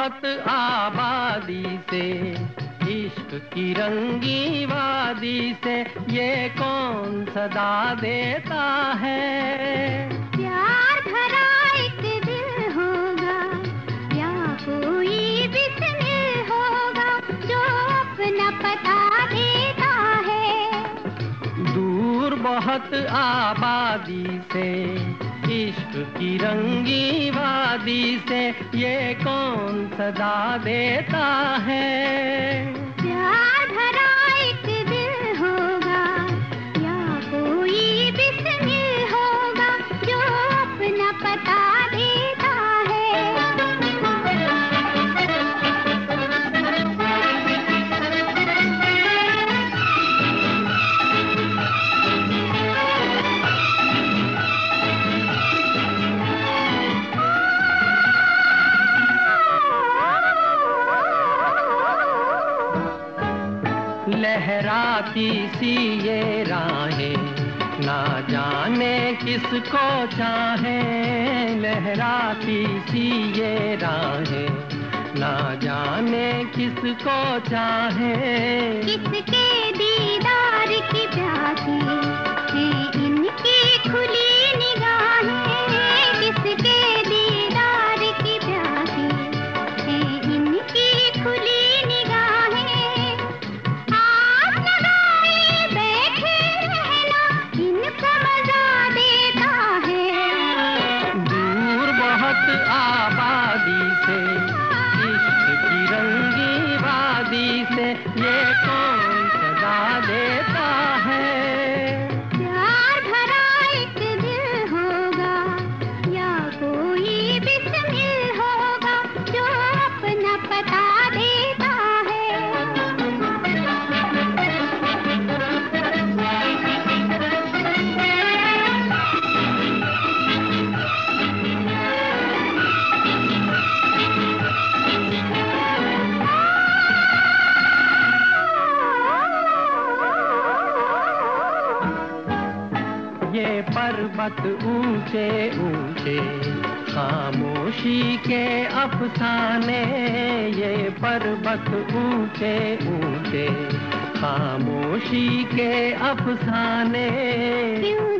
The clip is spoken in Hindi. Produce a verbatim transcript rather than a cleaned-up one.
बहुत आबादी से, इश्क की रंगी वादी से ये कौन सदा देता है। प्यार भरा एक दिल होगा या कोई बिस्मिल होगा जो अपना पता देता है। दूर बहुत आबादी से, इश्क की रंगी वादी से ये कौन सदा देता है। प्यार भरा एक दिल होगा या कोई बिस्मिल होगा जो अपना पता देता है। लहराती सी ये राहें ना जाने किसको चाहे, लहराती सी ये राहें ना जाने किसको चाहे। किसके दीदार की प्यासी है इनकी खुली निगाहें, किसके दीदार की प्यासी है इनकी खुली निगाहें। आस लगाए बैठे रहना इनको मजा देता है। दूर बहुत आबादी से, इश्क की रंगी वादी से ये कौन सदा देता है। प्यार भरा एक दिल होगा या कोई बिस्मिल होगा जो अपना पता देता है। ये पर्वत ऊंचे ऊंचे खामोशी के अफसाने, ये पर्वत ऊंचे ऊंचे खामोशी के अफसाने। क्यों